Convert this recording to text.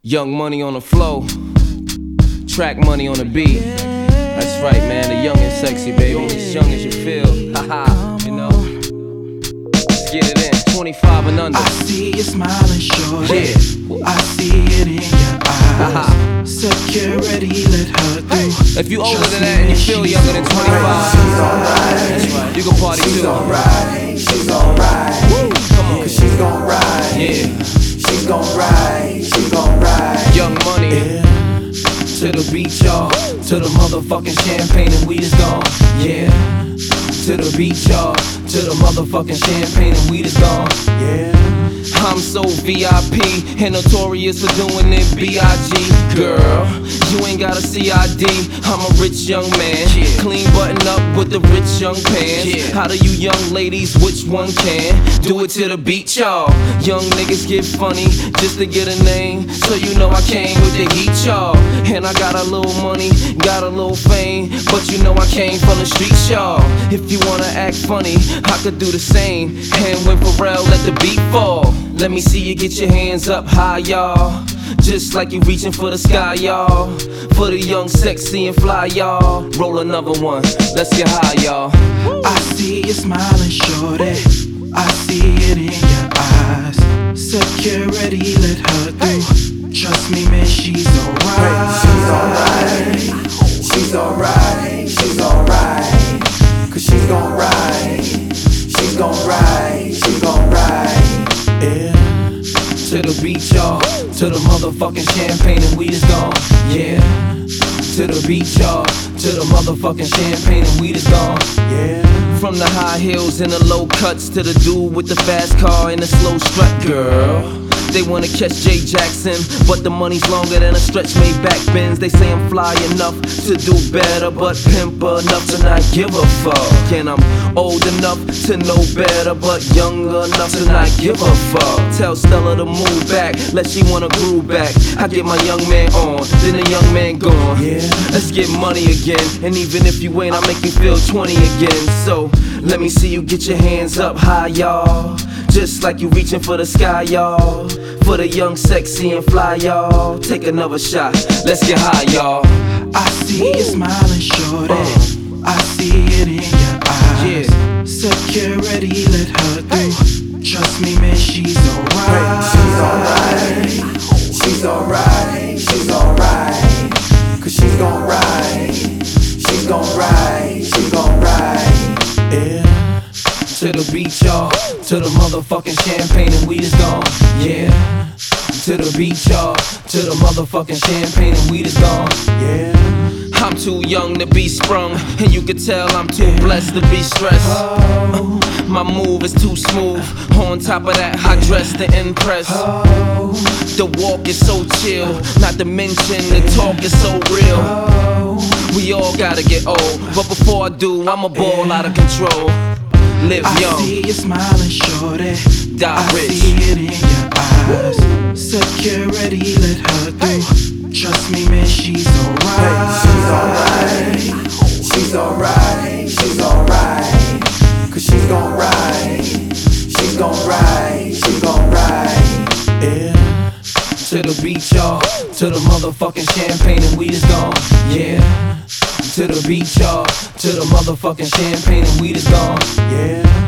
Young Money on the flow, track money on the beat. That's right, man, the young and sexy, baby. As young as you feel, haha, you know. Let's get it in, 25 and under. I see you smiling, shorty. Yeah. I see it in your eyes. Security, let her through. If you older than that and you feel younger than 25, she's alright. that's right, you can party too. She's alright, she's alright. Woo, come on. Cause she's gon' ride. Yeah. She's gon' ride, she's gon' ride. Young Money, Yeah. To the beach, y'all. To the motherfucking champagne and weed is gone. Yeah. To the beach, y'all. To the motherfucking champagne and weed is gone. Yeah. I'm so VIP and notorious for doing it B.I.G. Girl, you ain't got a CID. I'm a rich young man, clean button up with the rich young pants. How do you young ladies, which one can do it to the beat, y'all? Young niggas get funny just to get a name, so you know I came with the heat, y'all. And I got a little money, got a little fame, but you know I came from the streets, y'all. If you wanna act funny, I could do the same. And when Pharrell let the beat fall, let me see you get your hands up high, y'all. Just like you reaching for the sky, y'all. For the young, sexy, and fly, y'all. Roll another one, let's get high, y'all. I see you smiling, shorty. I see it in your eyes. Security, let her through. Trust me, man, she's alright. She's alright. She's alright. She's alright. Cause she's gon' ride. She's gon' ride. She's gon' ride. Yeah. To the beach, y'all. To the motherfucking champagne and weed is gone. Yeah. To the beach, y'all. To the motherfucking champagne and weed is gone. Yeah. From the high heels and the low cuts to the dude with the fast car and the slow strut, girl. They wanna catch Jay Jackson, but the money's longer than a stretch made back bends. They say I'm fly enough to do better, but pimp enough to not give a fuck. And I'm old enough to know better, but younger enough to not give a fuck. Tell Stella to move back, let she wanna groove back. I get my young man on, then the young man gone. Yeah. Let's get money again, and even if you ain't, I'll make you feel 20 again. So let me see you get your hands up high, y'all. Just like you reaching for the sky, y'all. For the young, sexy, and fly, y'all. Take another shot, let's get high, y'all. I see you smiling, shorty. I see it in your eyes. Yeah. Security, let her through. Trust me, man, she's alright. She's alright. She's alright. She's alright. Cause she's gon' ride. She's gon' ride. She's gon' ride. Yeah. To the beach, y'all. To the motherfucking champagne and weed is gone. Yeah. To the beach, y'all. To the motherfucking champagne and weed is gone. Yeah. I'm too young to be sprung, and you can tell I'm too blessed to be stressed. My move is too smooth, on top of that, I dress to impress. The walk is so chill, not to mention the talk is so real. We all gotta get old, but before I do, I'ma ball out of control. Live young, I see you smiling, shorty. die rich. I see it in your eyes. Security, let her through. Trust me, man, she's alright. She's alright. She's alright. She's alright. Cause she's gon' ride. She's gon' ride. She's gon' ride. Yeah. To the beach, y'all. To the motherfucking champagne and weed is gone. Yeah. To the beach, y'all. To the motherfucking champagne and weed is gone. Yeah.